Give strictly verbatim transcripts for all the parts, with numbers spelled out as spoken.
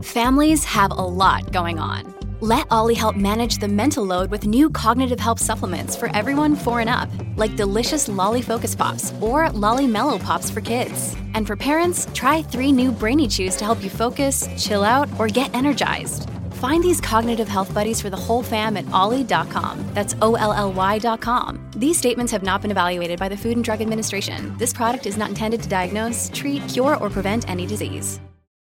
Families have a lot going on. Let Ollie help manage the mental load with new cognitive help supplements for everyone four and up, like delicious Lolly Focus Pops or Lolly Mellow Pops for kids. And for parents, try three new Brainy Chews to help you focus, chill out, or get energized. Find these cognitive health buddies for the whole fam at ollie dot com. That's O L L Y dot com. These statements have not been evaluated by the Food and Drug Administration. This product is not intended to diagnose, treat, cure, or prevent any disease.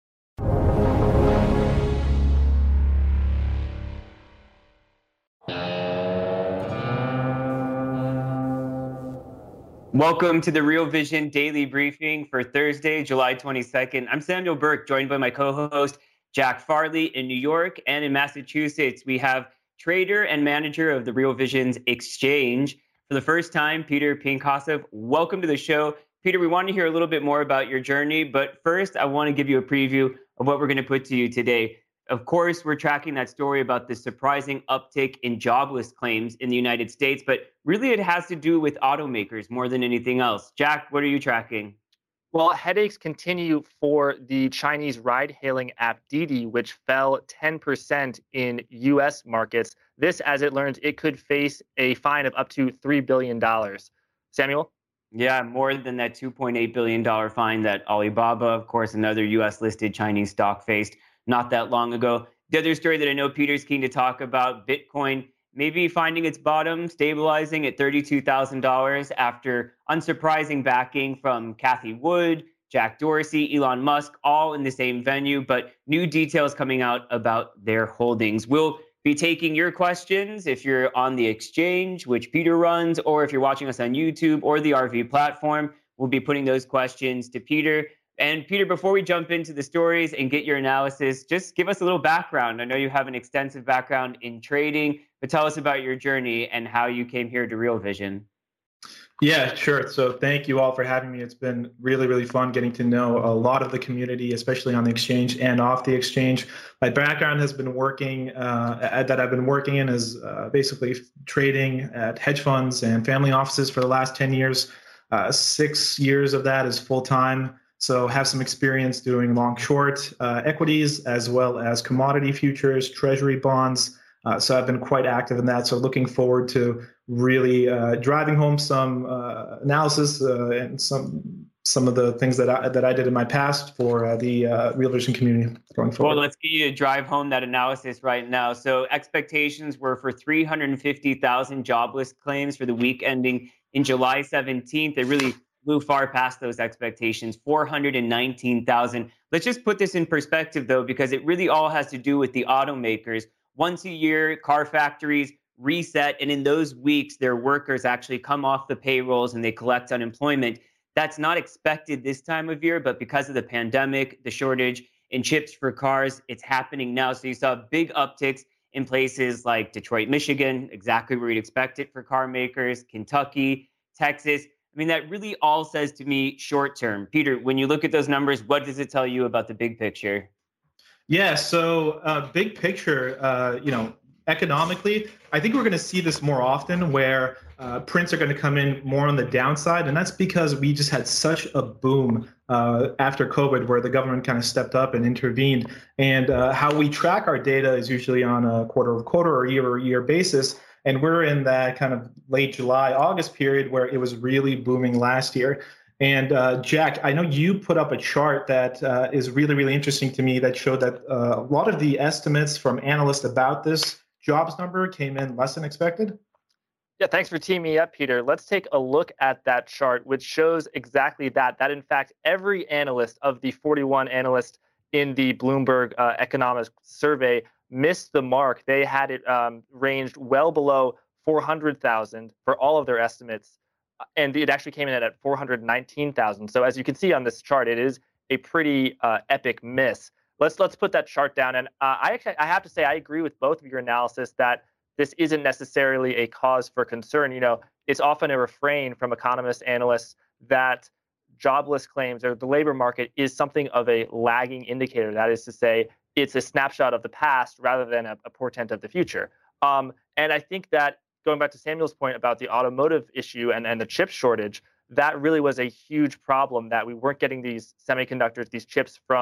Welcome to the Real Vision Daily Briefing for Thursday, July twenty-second. I'm Samuel Burke, joined by my co-host, Jack Farley in New York, and in Massachusetts, we have trader and manager of the Real Vision's exchange. For the first time, Peter Pinkosov, welcome to the show. Peter, we want to hear a little bit more about your journey, but first, I want to give you a preview of what we're going to put to you today. Of course, we're tracking that story about the surprising uptick in jobless claims in the United States, but really it has to do with automakers more than anything else. Jack, what are you tracking? Well, headaches continue for the Chinese ride-hailing app Didi, which fell ten percent in U S markets. This, as it learns, it could face a fine of up to three billion dollars. Samuel? Yeah, more than that two point eight billion dollars fine that Alibaba, of course, another U S-listed Chinese stock, faced not that long ago. The other story that I know Peter's keen to talk about, Bitcoin maybe finding its bottom, stabilizing at thirty-two thousand dollars after unsurprising backing from Cathie Wood, Jack Dorsey, Elon Musk, all in the same venue, but new details coming out about their holdings. We'll be taking your questions if you're on the exchange, which Peter runs, or if you're watching us on YouTube or the R V platform. We'll be putting those questions to Peter. And Peter, before we jump into the stories and get your analysis, just give us a little background. I know you have an extensive background in trading, but tell us about your journey and how you came here to Real Vision. Yeah, sure. So thank you all for having me. It's been really, really fun getting to know a lot of the community, especially on the exchange and off the exchange. My background has been working, uh, that I've been working in is uh, basically trading at hedge funds and family offices for the last ten years. Uh, six years of that is full-time. So have some experience doing long short uh, equities as well as commodity futures, treasury bonds. Uh, so I've been quite active in that. So looking forward to really uh, driving home some uh, analysis uh, and some some of the things that I, that I did in my past for uh, the uh, Real Vision community going forward. Well, let's get you to drive home that analysis right now. So expectations were for three hundred fifty thousand jobless claims for the week ending in July seventeenth. They really blew far past those expectations, four hundred nineteen thousand. Let's just put this in perspective, though, because it really all has to do with the automakers. Once a year, car factories reset, and in those weeks, their workers actually come off the payrolls and they collect unemployment. That's not expected this time of year, but because of the pandemic, the shortage in chips for cars, it's happening now. So you saw big upticks in places like Detroit, Michigan, exactly where you'd expect it for car makers, Kentucky, Texas. I mean, that really all says to me short term. Peter, when you look at those numbers, what does it tell you about the big picture? Yeah, so uh, big picture, uh, you know, economically, I think we're going to see this more often where uh, prints are going to come in more on the downside. And that's because we just had such a boom uh, after COVID where the government kind of stepped up and intervened. And uh, how we track our data is usually on a quarter over quarter or year over year basis. And we're in that kind of late July, August period where it was really booming last year. And uh, Jack, I know you put up a chart that uh, is really, really interesting to me that showed that uh, a lot of the estimates from analysts about this jobs number came in less than expected. Yeah, thanks for teaming me up, Peter. Let's take a look at that chart, which shows exactly that, that in fact, every analyst of the forty-one analysts in the Bloomberg uh, Economics survey missed the mark. They had it um, ranged well below four hundred thousand for all of their estimates. And it actually came in at four hundred nineteen thousand. So as you can see on this chart, it is a pretty uh, epic miss. Let's let's put that chart down. And uh, I actually I have to say I agree with both of your analysis that this isn't necessarily a cause for concern. You know, it's often a refrain from economists, analysts that jobless claims or the labor market is something of a lagging indicator. That is to say, it's a snapshot of the past rather than a, a portent of the future. Um, and I think that going back to Samuel's point about the automotive issue and, and the chip shortage, that really was a huge problem that we weren't getting these semiconductors, these chips from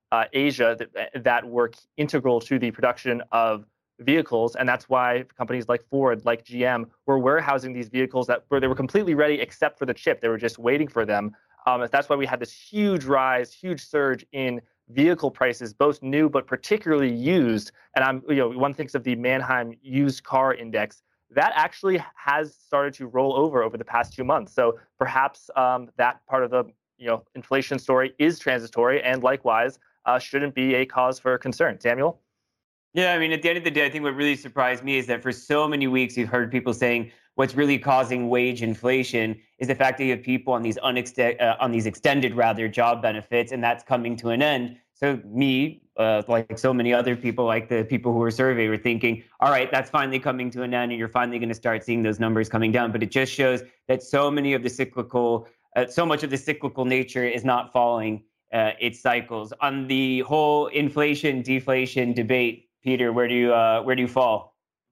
uh, Asia that, that were integral to the production of vehicles. And that's why companies like Ford, like G M, were warehousing these vehicles that were they were completely ready except for the chip. They were just waiting for them. Um, that's why we had this huge rise, huge surge in vehicle prices, both new but particularly used. And I'm, you know, one thinks of the Manheim Used Car Index. That actually has started to roll over over the past two months. So perhaps um, that part of the, you know, inflation story is transitory, and likewise uh, shouldn't be a cause for concern. Samuel? Yeah, I mean, at the end of the day, I think what really surprised me is that for so many weeks, you've heard people saying what's really causing wage inflation is the fact that you have people on these unext- uh, on these extended, rather, job benefits, and that's coming to an end. So me, uh, like so many other people, like the people who were surveyed, were thinking, all right, that's finally coming to an end, and you're finally going to start seeing those numbers coming down. But it just shows that so many of the cyclical, uh, so much of the cyclical nature is not following uh, its cycles. On the whole inflation deflation debate, Peter, where do you uh, where do you fall?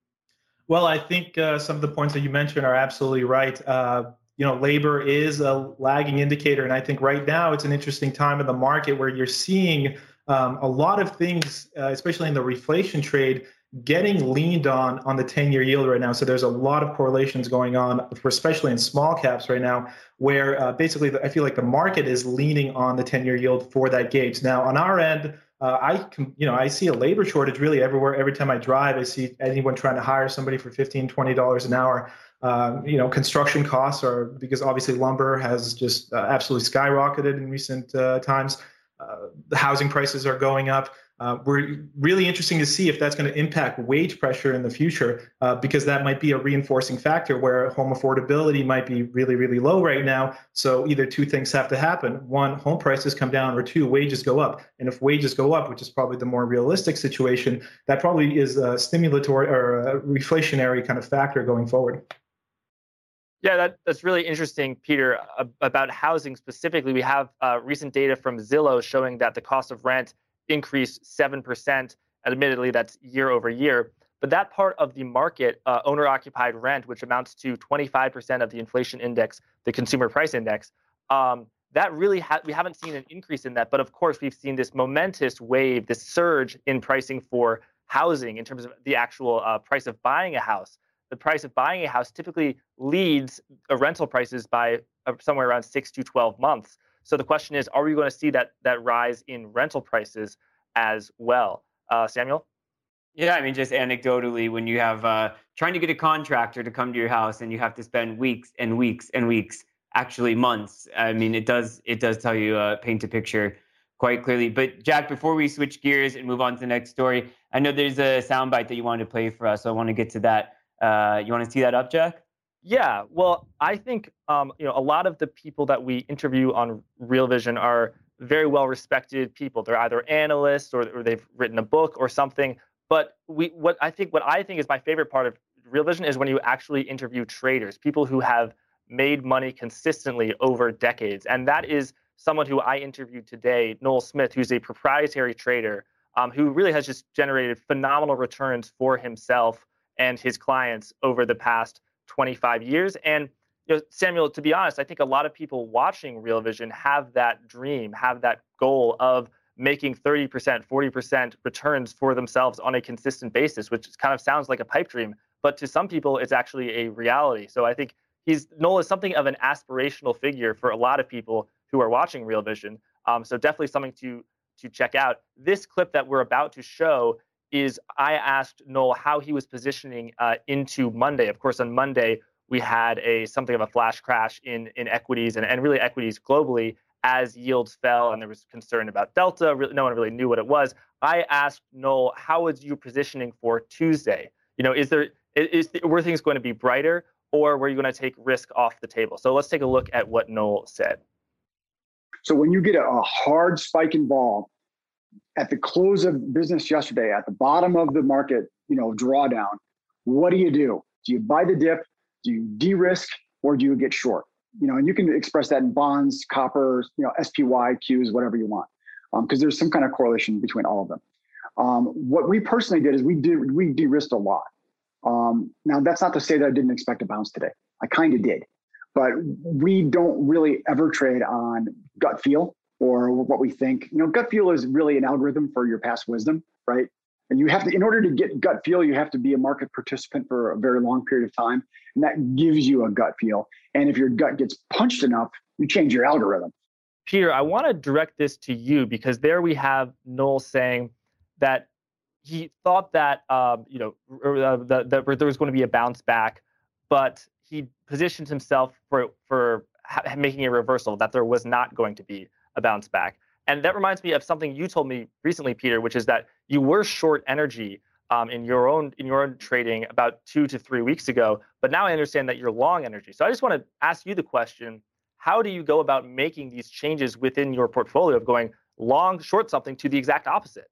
Well, I think uh, some of the points that you mentioned are absolutely right. Uh, you know, labor is a lagging indicator, and I think right now it's an interesting time in the market where you're seeing um, a lot of things, uh, especially in the reflation trade, getting leaned on on the ten-year yield right now. So there's a lot of correlations going on, for especially in small caps right now, where uh, basically the, I feel like the market is leaning on the ten-year yield for that gauge. Now, on our end, Uh, I can, you know, I see a labor shortage really everywhere. Every time I drive, I see anyone trying to hire somebody for fifteen, twenty dollars an hour. Uh, you know, construction costs are, because obviously lumber has just uh, absolutely skyrocketed in recent uh, times. Uh, the housing prices are going up. Uh, we're really interesting to see if that's going to impact wage pressure in the future, uh, because that might be a reinforcing factor where home affordability might be really, really low right now. So either two things have to happen. One, home prices come down, or two, wages go up. And if wages go up, which is probably the more realistic situation, that probably is a stimulatory or a reflationary kind of factor going forward. Yeah, that, that's really interesting, Peter, about housing specifically. We have uh, recent data from Zillow showing that the cost of rent increased seven percent. Admittedly, that's year over year. But that part of the market, uh, owner-occupied rent, which amounts to twenty-five percent of the inflation index, the consumer price index, um, that really ha- we haven't seen an increase in that. But of course, we've seen this momentous wave, this surge in pricing for housing in terms of the actual uh, price of buying a house. The price of buying a house typically leads uh, rental prices by uh, somewhere around six to twelve months. So the question is, are we going to see that that rise in rental prices as well? Uh, Samuel? Yeah, I mean, just anecdotally, when you have uh, trying to get a contractor to come to your house and you have to spend weeks and weeks and weeks, actually months. I mean, it does it does tell you, uh, paint a picture quite clearly. But Jack, before we switch gears and move on to the next story, I know there's a soundbite that you wanted to play for us, so I want to get to that. Uh, you want to tee that up, Jack? Yeah, well, I think um, you know a lot of the people that we interview on Real Vision are very well respected people. They're either analysts or, or they've written a book or something. But we, what I think, what I think is my favorite part of Real Vision is when you actually interview traders, people who have made money consistently over decades. And that is someone who I interviewed today, Noel Smith, who's a proprietary trader um, who really has just generated phenomenal returns for himself and his clients over the past twenty-five years. And you know, Samuel, to be honest, I think a lot of people watching Real Vision have that dream, have that goal of making thirty percent, forty percent returns for themselves on a consistent basis, which kind of sounds like a pipe dream. But to some people, it's actually a reality. So I think he's Noel is something of an aspirational figure for a lot of people who are watching Real Vision. Um, so definitely something to to check out. This clip that we're about to show is I asked Noel how he was positioning uh, into Monday. Of course, on Monday, we had a something of a flash crash in, in equities and, and really equities globally as yields fell and there was concern about Delta. Really, no one really knew what it was. I asked Noel, how was you positioning for Tuesday? You know, is there is, is were things going to be brighter, or were you going to take risk off the table? So let's take a look at what Noel said. So when you get a, a hard spike in vol at the close of business yesterday, at the bottom of the market, you know, drawdown, what do you do? Do you buy the dip? Do you de-risk, or do you get short? You know, and you can express that in bonds, copper, you know, S P Y, Qs, whatever you want, because um, there's some kind of correlation between all of them. Um, what we personally did is we did we de-risked a lot. Um, now, that's not to say that I didn't expect a bounce today. I kind of did, but we don't really ever trade on gut feel or what we think. You know, gut feel is really an algorithm for your past wisdom, right? And you have to, in order to get gut feel, you have to be a market participant for a very long period of time. And that gives you a gut feel. And if your gut gets punched enough, you change your algorithm. Peter, I want to direct this to you because there we have Noel saying that he thought that, um, you know, uh, that, that there was going to be a bounce back, but he positioned himself for, for ha- making a reversal, that there was not going to be a bounce back. And that reminds me of something you told me recently, Peter, which is that you were short energy um, in your own in your own trading about two to three weeks ago. But now I understand that you're long energy. So I just want to ask you the question: how do you go about making these changes within your portfolio of going long, short something to the exact opposite?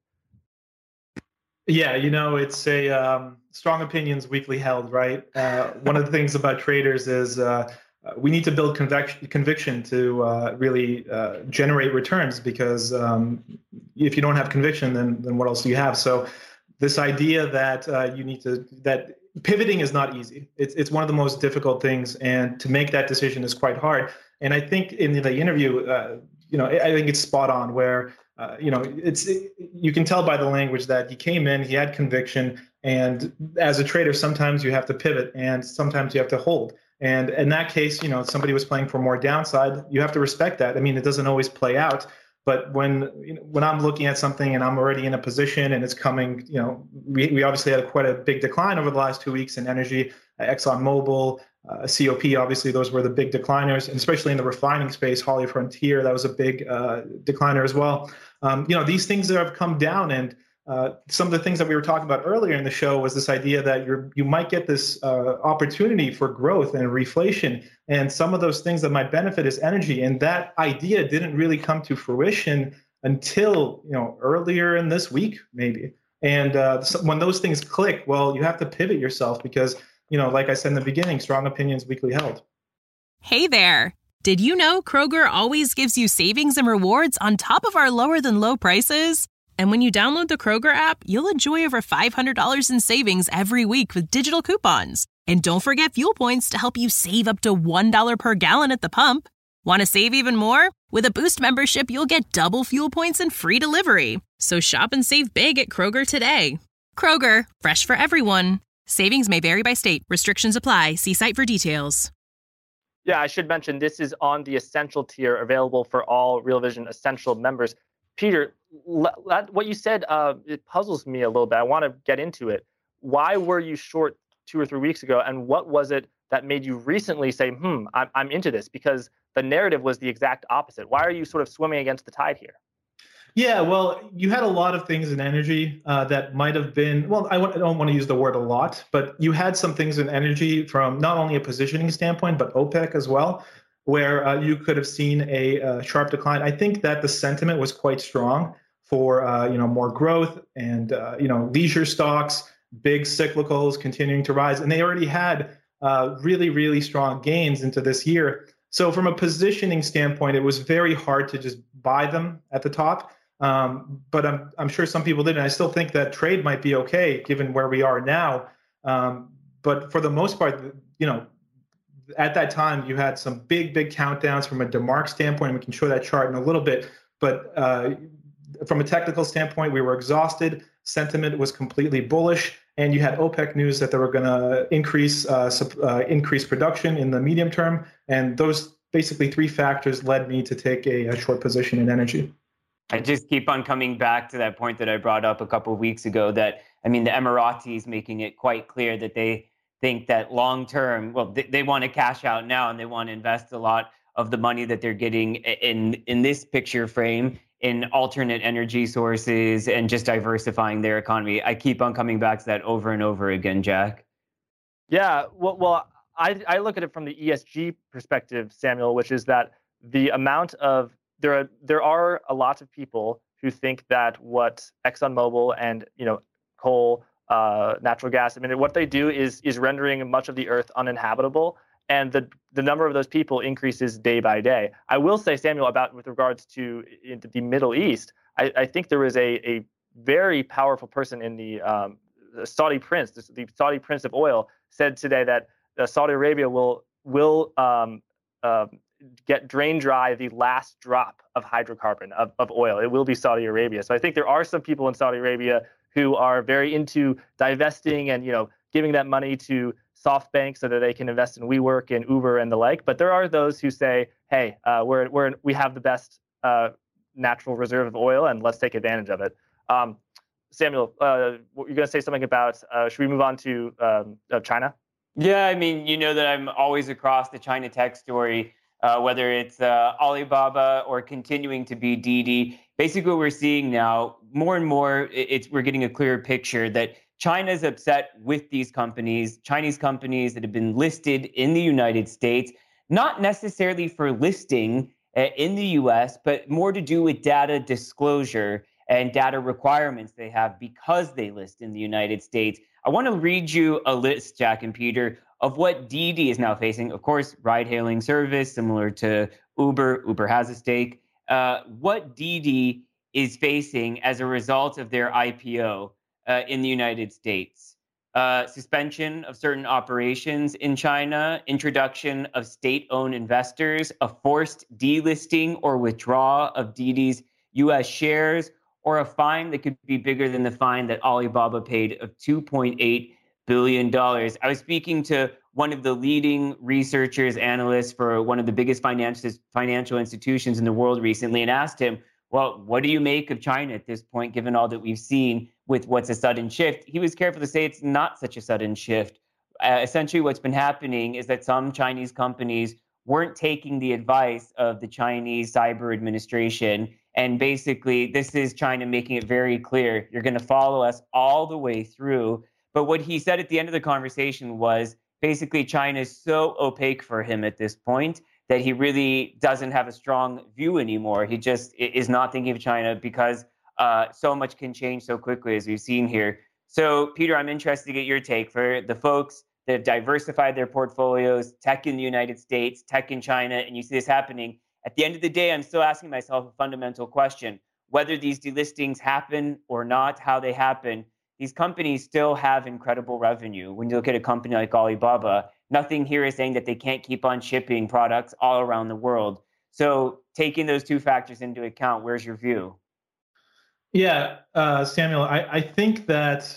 Yeah, you know, it's a um, strong opinions weakly held, right? Uh, one of the things about traders is uh, we need to build conviction, conviction to uh, really uh, generate returns, because um, if you don't have conviction, then then what else do you have? So this idea that uh, you need to, that pivoting is not easy. It's it's one of the most difficult things, and to make that decision is quite hard. And I think in the interview, uh, you know, I think it's spot on where, uh, you know, it's it, you can tell by the language that he came in, he had conviction, and as a trader, sometimes you have to pivot and sometimes you have to hold. And in that case, you know, somebody was playing for more downside. You have to respect that. I mean, it doesn't always play out, but when you know, when I'm looking at something and I'm already in a position and it's coming, you know, we, we obviously had a, quite a big decline over the last two weeks in energy, uh, ExxonMobil, uh, C O P, obviously those were the big decliners, and especially in the refining space, HollyFrontier, that was a big uh, decliner as well. Um, you know, these things that have come down, and Uh, some of the things that we were talking about earlier in the show was this idea that you're you might get this uh, opportunity for growth and reflation, and some of those things that might benefit is energy. And that idea didn't really come to fruition until you know earlier in this week, maybe. And uh, so when those things click, well, you have to pivot yourself because you know, like I said in the beginning, strong opinions weakly held. Hey there! Did you know Kroger always gives you savings and rewards on top of our lower than low prices? And when you download the Kroger app, you'll enjoy over five hundred dollars in savings every week with digital coupons. And don't forget fuel points to help you save up to one dollar per gallon at the pump. Want to save even more? With a Boost membership, you'll get double fuel points and free delivery. So shop and save big at Kroger today. Kroger, fresh for everyone. Savings may vary by state. Restrictions apply. See site for details. Yeah, I should mention this is on the Essential tier, available for all Real Vision Essential members. Peter, what you said, uh, it puzzles me a little bit. I want to get into it. Why were you short two or three weeks ago? And what was it that made you recently say, hmm, I'm, I'm into this? Because the narrative was the exact opposite. Why are you sort of swimming against the tide here? Yeah, well, you had a lot of things in energy uh, that might have been, well, I, w- I don't want to use the word a lot, but you had some things in energy from not only a positioning standpoint, but OPEC as well, where uh, you could have seen a, a sharp decline. I think that the sentiment was quite strong for uh, you know more growth and uh, you know leisure stocks, big cyclicals continuing to rise, and they already had uh, really really strong gains into this year. So from a positioning standpoint, it was very hard to just buy them at the top. Um, but I'm I'm sure some people did, and I still think that trade might be okay given where we are now. Um, but for the most part, you know. At that time, you had some big, big countdowns from a DeMark standpoint. We can show that chart in a little bit. But uh, from a technical standpoint, we were exhausted. Sentiment was completely bullish. And you had OPEC news that they were going to increase uh, uh, increase production in the medium term. And those basically three factors led me to take a, a short position in energy. I just keep on coming back to that point that I brought up a couple of weeks ago that, I mean, the Emiratis making it quite clear that they think that long term, well, they, they want to cash out now and they want to invest a lot of the money that they're getting in in this picture frame in alternate energy sources and just diversifying their economy. I keep on coming back to that over and over again, Jack. Yeah, well, well I, I look at it from the E S G perspective, Samuel, which is that the amount of there are there are a lot of people who think that what ExxonMobil and you know coal, uh, natural gas, I mean, what they do is is rendering much of the earth uninhabitable, and the the number of those people increases day by day. I will say, Samuel, about with regards to the Middle East, I, I think there is a a very powerful person in the, um, the Saudi prince, the Saudi prince of oil, said today that uh, Saudi Arabia will will um, uh, get drain dry the last drop of hydrocarbon, of, of oil. It will be Saudi Arabia. So I think there are some people in Saudi Arabia who are very into divesting and, you know, giving that money to SoftBank so that they can invest in WeWork and Uber and the like. But there are those who say, hey, uh, we're, we're, we have the best uh, natural reserve of oil, and let's take advantage of it. Um, Samuel, uh, you're going to say something about, uh, should we move on to um, uh, China? Yeah, I mean, you know that I'm always across the China tech story, uh, whether it's uh, Alibaba or continuing to be Didi. Basically, what we're seeing now, more and more, it's we're getting a clearer picture that China is upset with these companies, Chinese companies that have been listed in the United States, not necessarily for listing uh, in the U S, but more to do with data disclosure and data requirements they have because they list in the United States. I want to read you a list, Jack and Peter, of what Didi is now facing. Of course, ride-hailing service, similar to Uber. Uber has a stake. Uh, what Didi is facing as a result of their I P O uh, in the United States. Uh, suspension of certain operations in China, introduction of state-owned investors, a forced delisting or withdrawal of Didi's U S shares, or a fine that could be bigger than the fine that Alibaba paid of two point eight billion dollars. I was speaking to one of the leading researchers, analysts for one of the biggest financial financial institutions in the world recently, and asked him, well, what do you make of China at this point, given all that we've seen with what's a sudden shift? He was careful to say it's not such a sudden shift. Uh, essentially, what's been happening is that some Chinese companies weren't taking the advice of the Chinese Cyber Administration. And basically, this is China making it very clear, you're going to follow us all the way through. But what he said at the end of the conversation was basically China is so opaque for him at this point that he really doesn't have a strong view anymore. He just is not thinking of China because uh, so much can change so quickly, as we've seen here. So, Peter, I'm interested to get your take for the folks that have diversified their portfolios, tech in the United States, tech in China, and you see this happening. At the end of the day, I'm still asking myself a fundamental question. Whether these delistings happen or not, how they happen, these companies still have incredible revenue. When you look at a company like Alibaba, nothing here is saying that they can't keep on shipping products all around the world. So taking those two factors into account, where's your view? Yeah, uh, Samuel, I, I think that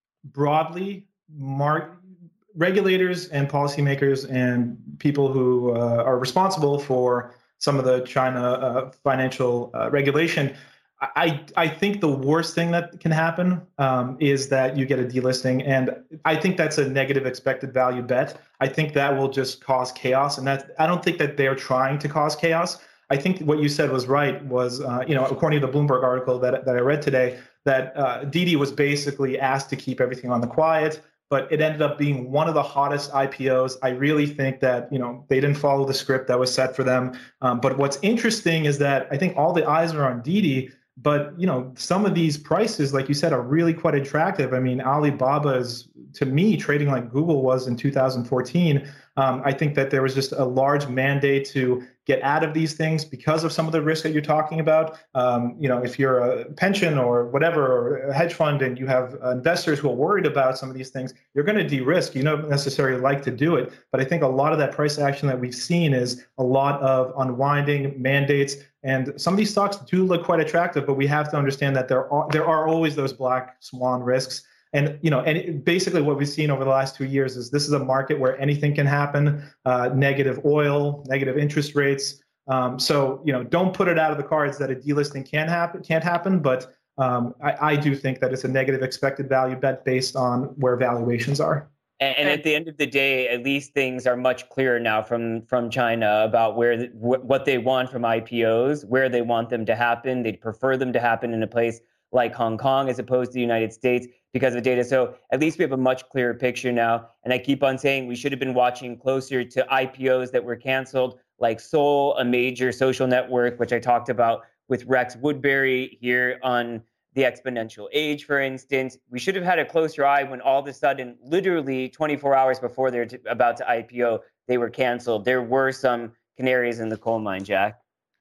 broadly, mark, regulators and policymakers and people who uh, are responsible for some of the China uh, financial uh, regulation, I, I think the worst thing that can happen um, is that you get a delisting. And I think that's a negative expected value bet. I think that will just cause chaos. And that I don't think that they're trying to cause chaos. I think what you said was right, was, uh, you know, according to the Bloomberg article that, that I read today, that uh, Didi was basically asked to keep everything on the quiet, but it ended up being one of the hottest I P Os. I really think that, you know, they didn't follow the script that was set for them. Um, but what's interesting is that I think all the eyes are on Didi, but, you know, some of these prices, like you said, are really quite attractive. I mean, Alibaba is, to me, trading like Google was in two thousand fourteen. Um, I think that there was just a large mandate to get out of these things because of some of the risk that you're talking about. Um, you know, if you're a pension or whatever, or a hedge fund, and you have investors who are worried about some of these things, you're going to de-risk. You don't necessarily like to do it. But I think a lot of that price action that we've seen is a lot of unwinding mandates. And some of these stocks do look quite attractive, but we have to understand that there are there are always those black swan risks. And, you know, and it, basically what we've seen over the last two years is this is a market where anything can happen, uh, negative oil, negative interest rates. Um, so, you know, don't put it out of the cards that a delisting can happen, can't happen. But um, I, I do think that it's a negative expected value bet based on where valuations are. And, and at the end of the day, at least things are much clearer now from, from China about where the, wh- what they want from I P Os, where they want them to happen. They'd prefer them to happen in a place like Hong Kong as opposed to the United States because of data. So at least we have a much clearer picture now. And I keep on saying we should have been watching closer to I P Os that were canceled, like Soul, a major social network, which I talked about with Rex Woodbury here on The Exponential Age, for instance. We should have had a closer eye when all of a sudden, literally twenty-four hours before they're t- about to I P O, they were canceled. There were some canaries in the coal mine, Jack.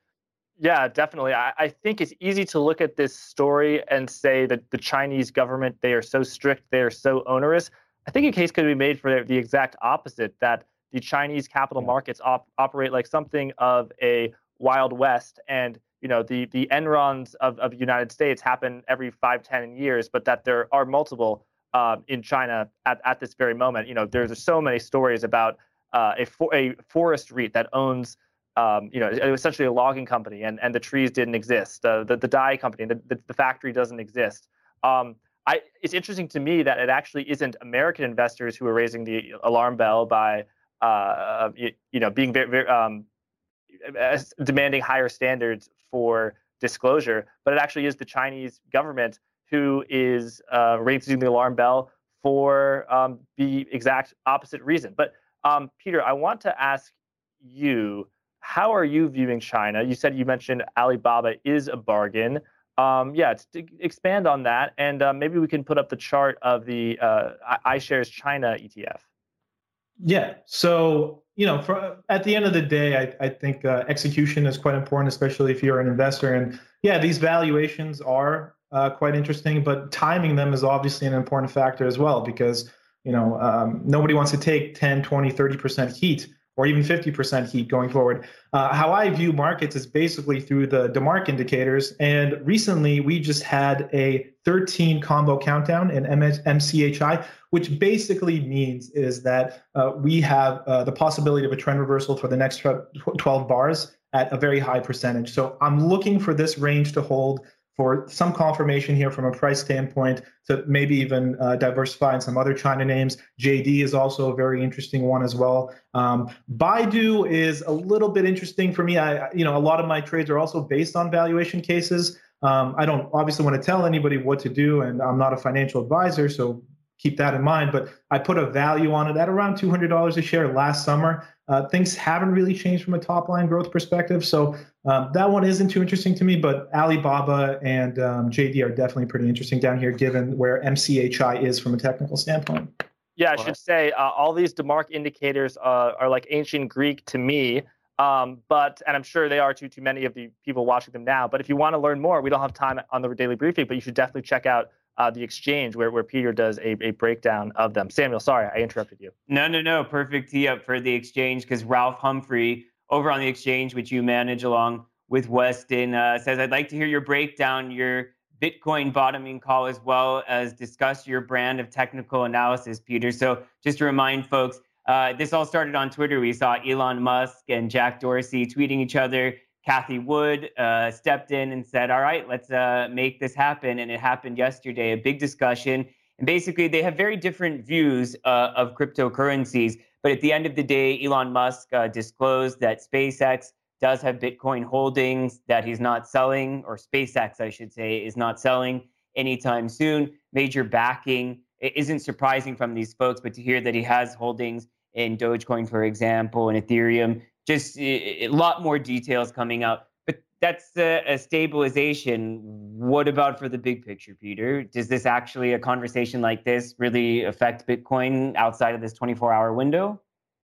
Yeah, definitely. I, I think it's easy to look at this story and say that the Chinese government, they are so strict, they are so onerous. I think a case could be made for the exact opposite, that the Chinese capital markets op- operate like something of a Wild West, and you know the the Enrons of, of the United States happen every five, ten years, but that there are multiple uh, in China at, at this very moment. You know, there's so many stories about uh, a for, a forest REIT that owns um, you know essentially a logging company, and, and the trees didn't exist. Uh, the the dye company, the, the the factory doesn't exist. Um, I, it's interesting to me that it actually isn't American investors who are raising the alarm bell by, uh, you, you know, being very, very um, demanding higher standards for disclosure, but it actually is the Chinese government who is uh, raising the alarm bell for um, the exact opposite reason. But um, Peter, I want to ask you, how are you viewing China? You said you mentioned Alibaba is a bargain. Um, yeah, to expand on that, and uh, maybe we can put up the chart of the uh, iShares China E T F. Yeah, so you know, for, at the end of the day, I, I think uh, execution is quite important, especially if you're an investor. And yeah, these valuations are uh, quite interesting, but timing them is obviously an important factor as well, because you know um, nobody wants to take ten, twenty, thirty percent heat, or even fifty percent heat going forward. Uh, how I view markets is basically through the DeMark indicators. And recently, we just had a thirteen combo countdown in M C H I, which basically means is that uh, we have uh, the possibility of a trend reversal for the next twelve bars at a very high percentage. So I'm looking for this range to hold, for some confirmation here from a price standpoint, to maybe even uh, diversify in some other China names. J D is also a very interesting one as well. Um, Baidu is a little bit interesting for me. I, you know, a lot of my trades are also based on valuation cases. Um, I don't obviously want to tell anybody what to do, and I'm not a financial advisor, so keep that in mind. But I put a value on it at around two hundred dollars a share last summer. Uh, things haven't really changed from a top line growth perspective. So um, that one isn't too interesting to me, but Alibaba and um, J D are definitely pretty interesting down here, given where M C H I is from a technical standpoint. Yeah, I should say uh, all these DeMark indicators uh, are like ancient Greek to me, um, but and I'm sure they are to to many of the people watching them now. But if you want to learn more, we don't have time on the daily briefing, but you should definitely check out Uh, the exchange where, where Peter does a, a breakdown of them. Samuel, sorry, I interrupted you. No, no, no. Perfect tee up for the exchange, because Ralph Humphrey over on the exchange, which you manage along with Weston, uh, says, I'd like to hear your breakdown, your Bitcoin bottoming call, as well as discuss your brand of technical analysis, Peter. So just to remind folks, uh, this all started on Twitter. We saw Elon Musk and Jack Dorsey tweeting each other. Cathie Wood uh, stepped in and said, all right, let's uh, make this happen. And it happened yesterday, a big discussion. And basically, they have very different views uh, of cryptocurrencies. But at the end of the day, Elon Musk uh, disclosed that SpaceX does have Bitcoin holdings that he's not selling, or SpaceX, I should say, is not selling anytime soon. Major backing. It isn't surprising from these folks, but to hear that he has holdings in Dogecoin, for example, and Ethereum, just a lot more details coming out. But that's a, a stabilization. What about for the big picture, Peter? Does this actually, a conversation like this, really affect Bitcoin outside of this twenty-four hour window?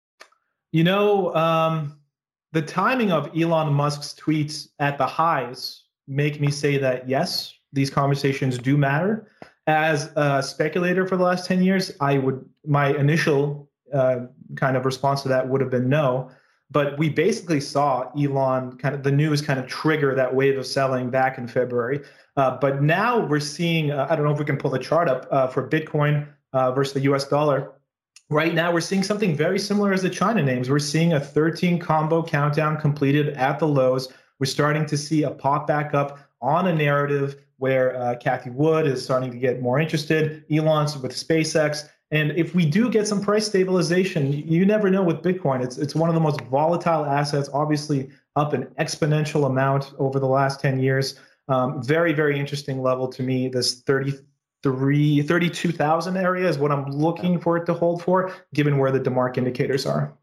You know, um, the timing of Elon Musk's tweets at the highs make me say that, yes, these conversations do matter. As a speculator for the last ten years, I would, my initial uh, kind of response to that would have been no. But we basically saw Elon kind of, the news kind of trigger that wave of selling back in February. Uh, but now we're seeing, uh, I don't know if we can pull the chart up uh, for Bitcoin uh, versus the U S dollar. Right now, we're seeing something very similar as the China names. We're seeing a thirteen combo countdown completed at the lows. We're starting to see a pop back up on a narrative where uh, Cathie Wood is starting to get more interested, Elon's with SpaceX. And if we do get some price stabilization, you never know with Bitcoin. It's it's one of the most volatile assets, obviously up an exponential amount over the last ten years. Um, very, very interesting level to me. This thirty-three, thirty-two thousand area is what I'm looking for it to hold for, given where the DeMark indicators are.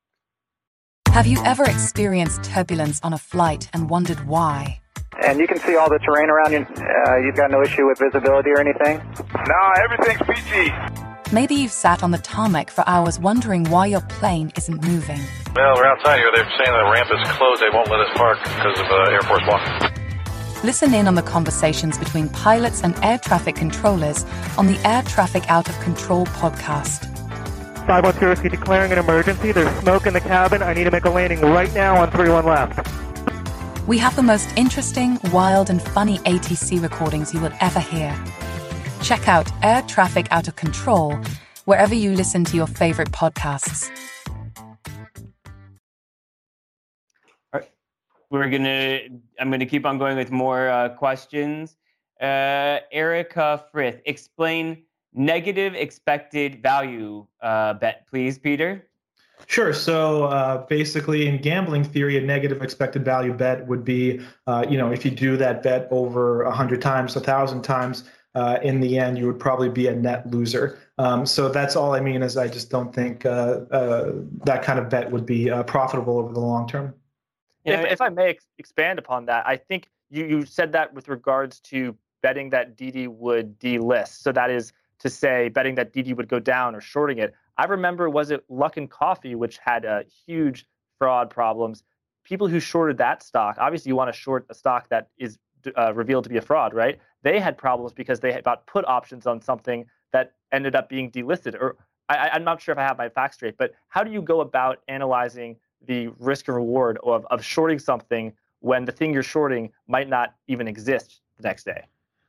Have you ever experienced turbulence on a flight and wondered why? And you can see all the terrain around you. Uh, you've got no issue with visibility or anything? No, everything's peachy. Maybe you've sat on the tarmac for hours wondering why your plane isn't moving. Well, we're outside here. They're saying the ramp is closed. They won't let us park because of uh, Air Force One. Listen in on the conversations between pilots and air traffic controllers on the Air Traffic Out of Control podcast. five one two Whiskey declaring an emergency. There's smoke in the cabin. I need to make a landing right now on three one left. We have the most interesting, wild, and funny A T C recordings you will ever hear. Check out Air Traffic Out of Control wherever you listen to your favorite podcasts. All right. We're gonna. I'm gonna keep on going with more uh, questions. Uh, Erica Frith, explain negative expected value uh, bet, please, Peter. Sure. So uh, basically, in gambling theory, a negative expected value bet would be, uh, you know, if you do that bet over a hundred times, a thousand times, uh, in the end, you would probably be a net loser. Um, so that's all I mean is I just don't think uh, uh, that kind of bet would be uh, profitable over the long term. If, if I may ex- expand upon that, I think you, you said that with regards to betting that Didi would delist. So that is to say, betting that Didi would go down or shorting it. I remember, was it Luckin Coffee, which had uh, huge fraud problems? People who shorted that stock, obviously you want to short a stock that is uh, revealed to be a fraud, right? They had problems because they had bought put options on something that ended up being delisted. Or I, I'm not sure if I have my facts straight, but how do you go about analyzing the risk and reward of, of shorting something when the thing you're shorting might not even exist the next day?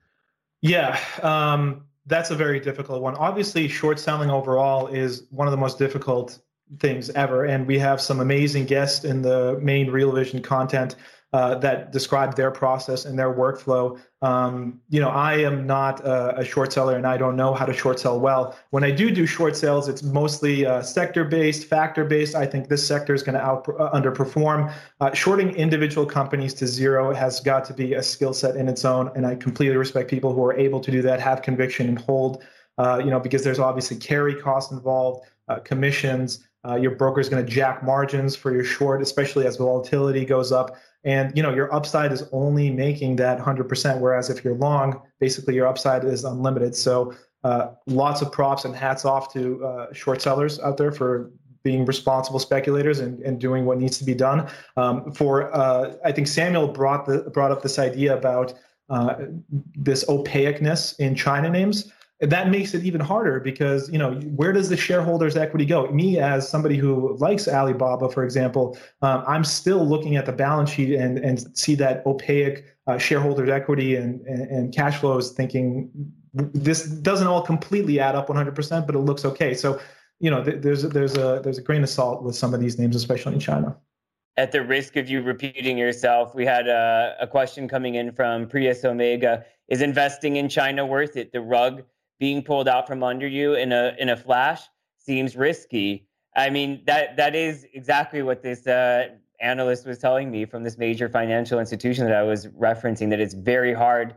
Yeah. Um... That's a very difficult one. Obviously, short selling overall is one of the most difficult things ever. And we have some amazing guests in the main Real Vision content uh, that describe their process and their workflow. Um, you know, I am not a, a short seller and I don't know how to short sell well. When I do do short sales, it's mostly uh, sector-based, factor-based. I think this sector is going to out, uh, underperform. Uh, shorting individual companies to zero has got to be a skill set in its own. And I completely respect people who are able to do that, have conviction and hold, uh, you know, because there's obviously carry costs involved, uh, commissions. Uh, your broker is going to jack margins for your short, especially as volatility goes up. And, you know, your upside is only making that one hundred percent, whereas if you're long, basically your upside is unlimited. So uh, lots of props and hats off to uh, short sellers out there for being responsible speculators and, and doing what needs to be done. Um, for uh, I think Samuel brought the brought up this idea about uh, this opaqueness in China names. That makes it even harder because, you know, where does the shareholders' equity go? Me, as somebody who likes Alibaba, for example, um, I'm still looking at the balance sheet and, and see that opaque uh, shareholders' equity and, and, and cash flows, thinking this doesn't all completely add up one hundred percent, but it looks okay. So, you know, th- there's, there's, a, there's a grain of salt with some of these names, especially in China. At the risk of you repeating yourself, we had a, a question coming in from Prius Omega. Is investing in China worth it? The rug being pulled out from under you in a in a flash seems risky. I mean, that that is exactly what this uh, analyst was telling me from this major financial institution that I was referencing, that it's very hard.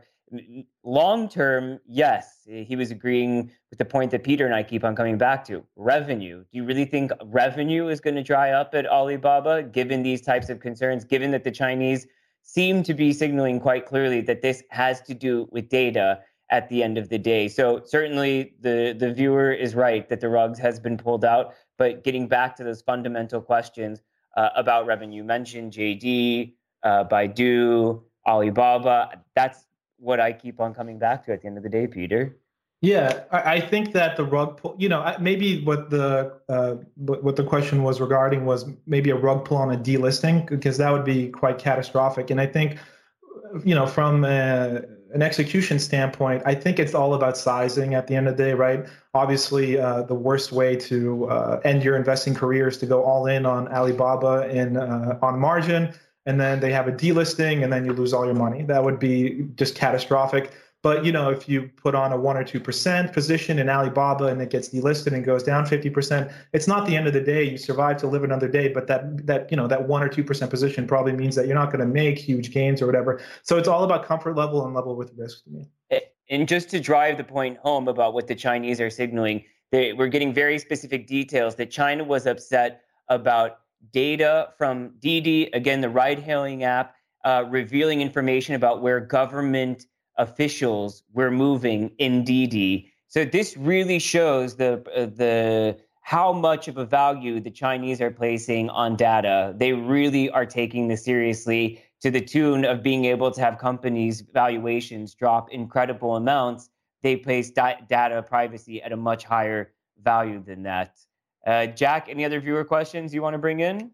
Long term, yes, he was agreeing with the point that Peter and I keep on coming back to. Revenue. Do you really think revenue is going to dry up at Alibaba, given these types of concerns, given that the Chinese seem to be signaling quite clearly that this has to do with data at the end of the day? So certainly the, the viewer is right that the rugs has been pulled out, but getting back to those fundamental questions uh, about revenue, you mentioned J D, uh, Baidu, Alibaba. That's what I keep on coming back to at the end of the day, Peter. Yeah, I, I think that the rug pull, you know, maybe what the uh, what the question was regarding was maybe a rug pull on a delisting, because that would be quite catastrophic. And I think, you know, from a, an execution standpoint, I think it's all about sizing at the end of the day, right? Obviously, uh, the worst way to uh, end your investing career is to go all in on Alibaba in uh, on margin, and then they have a delisting, and then you lose all your money. That would be just catastrophic. But, you know, if you put on a one or two percent position in Alibaba and it gets delisted and goes down fifty percent, it's not the end of the day. You survive to live another day. But that, that you know, that one or two percent position probably means that you're not going to make huge gains or whatever. So it's all about comfort level and level with risk to me. And just to drive the point home about what the Chinese are signaling, they, we're getting very specific details that China was upset about data from Didi, again, the ride-hailing app, uh, revealing information about where government officials were moving in Didi. So this really shows the uh, the how much of a value the Chinese are placing on data. They really are taking this seriously, to the tune of being able to have companies' valuations drop incredible amounts. They place di- data privacy at a much higher value than that. Uh, Jack, any other viewer questions you want to bring in?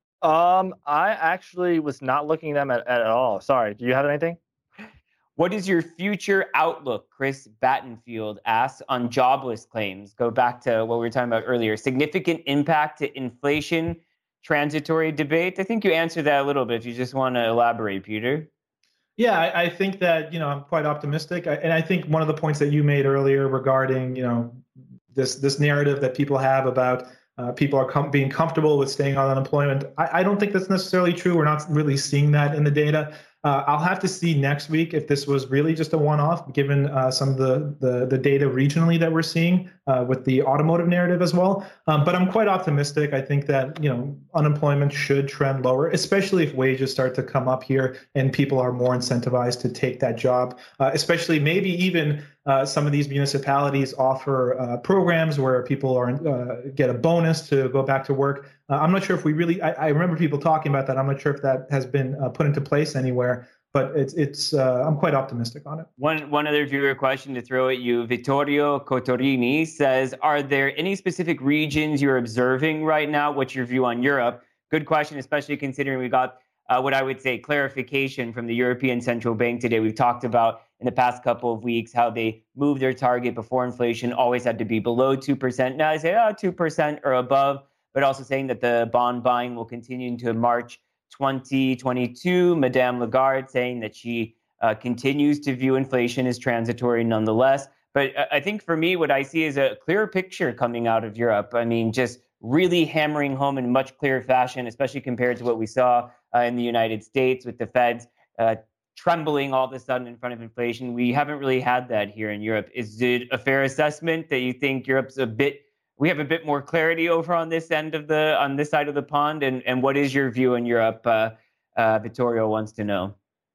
Um, I actually was not looking at them at, at all. Sorry. Do you have anything? What is your future outlook? Chris Battenfield asks on jobless claims. Go back to what we were talking about earlier. Significant impact to inflation, transitory debate. I think you answered that a little bit. If you just want to elaborate, Peter. Yeah, I, I think that, you know, I'm quite optimistic. I, and I think one of the points that you made earlier regarding, you know, this this narrative that people have about uh, people are com- being comfortable with staying on unemployment, I, I don't think that's necessarily true. We're not really seeing that in the data. Uh, I'll have to see next week if this was really just a one-off, given uh, some of the, the the data regionally that we're seeing uh, with the automotive narrative as well. Um, but I'm quite optimistic. I think that, you know, unemployment should trend lower, especially if wages start to come up here and people are more incentivized to take that job. Uh, especially maybe even uh, some of these municipalities offer uh, programs where people are uh, get a bonus to go back to work. Uh, I'm not sure if we really, I, I remember people talking about that. I'm not sure if that has been uh, put into place anywhere, but it's, it's uh, I'm quite optimistic on it. One, one other viewer question to throw at you. Vittorio Cotorini says, are there any specific regions you're observing right now? What's your view on Europe? Good question, especially considering we got uh, what I would say clarification from the European Central Bank today. We've talked about in the past couple of weeks how they moved their target before inflation always had to be below two percent. Now they say, oh, two percent or above, but also saying that the bond buying will continue into March twenty twenty-two. Madame Lagarde saying that she uh, continues to view inflation as transitory nonetheless. But I think for me, what I see is a clear picture coming out of Europe. I mean, just really hammering home in much clearer fashion, especially compared to what we saw uh, in the United States with the Feds uh, trembling all of a sudden in front of inflation. We haven't really had that here in Europe. Is it a fair assessment that you think Europe's a bit we have a bit more clarity over on this end of the, on this side of the pond? And, and what is your view on Europe? Uh, uh, Vittorio wants to know.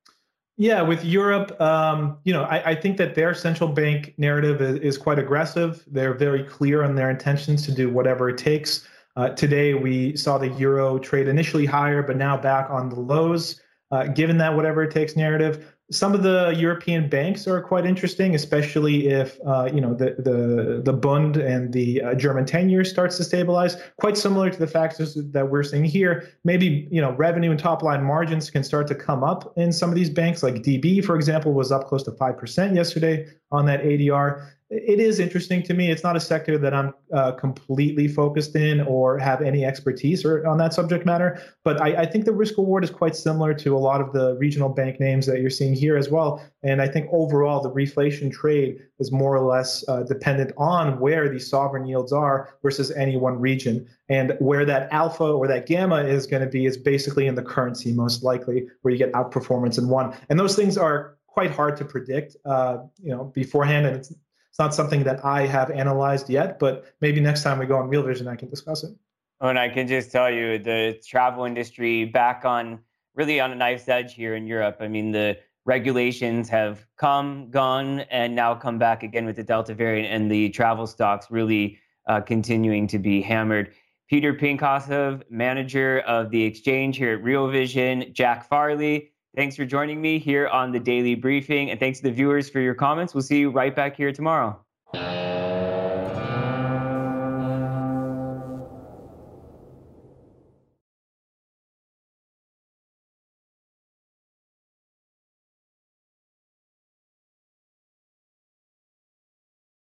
Yeah, with Europe, um, you know, I, I think that their central bank narrative is, is quite aggressive. They're very clear on their intentions to do whatever it takes. Uh, today, we saw the euro trade initially higher, but now back on the lows, uh, given that whatever it takes narrative. Some of the European banks are quite interesting, especially if uh, you know the the the Bund and the uh, German ten-year starts to stabilize. Quite similar to the factors that we're seeing here. Maybe you know revenue and top-line margins can start to come up in some of these banks, like D B, for example, was up close to five percent yesterday on that A D R. It is interesting to me. It's not a sector that I'm uh, completely focused in or have any expertise or on that subject matter. But I, I think the risk reward is quite similar to a lot of the regional bank names that you're seeing here as well. And I think overall the reflation trade is more or less uh, dependent on where these sovereign yields are versus any one region. And where that alpha or that gamma is going to be is basically in the currency, most likely, where you get outperformance in one. And those things are quite hard to predict, uh, you know, beforehand. And it's It's not something that I have analyzed yet, but maybe next time we go on Real Vision, I can discuss it. Oh, and I can just tell you the travel industry back on really on a knife's edge here in Europe. I mean, the regulations have come, gone, and now come back again with the Delta variant, and the travel stocks really uh, continuing to be hammered. Peter Pinkosov, manager of the exchange here at Real Vision. Jack Farley, thanks for joining me here on the Daily Briefing, and thanks to the viewers for your comments. We'll see you right back here tomorrow.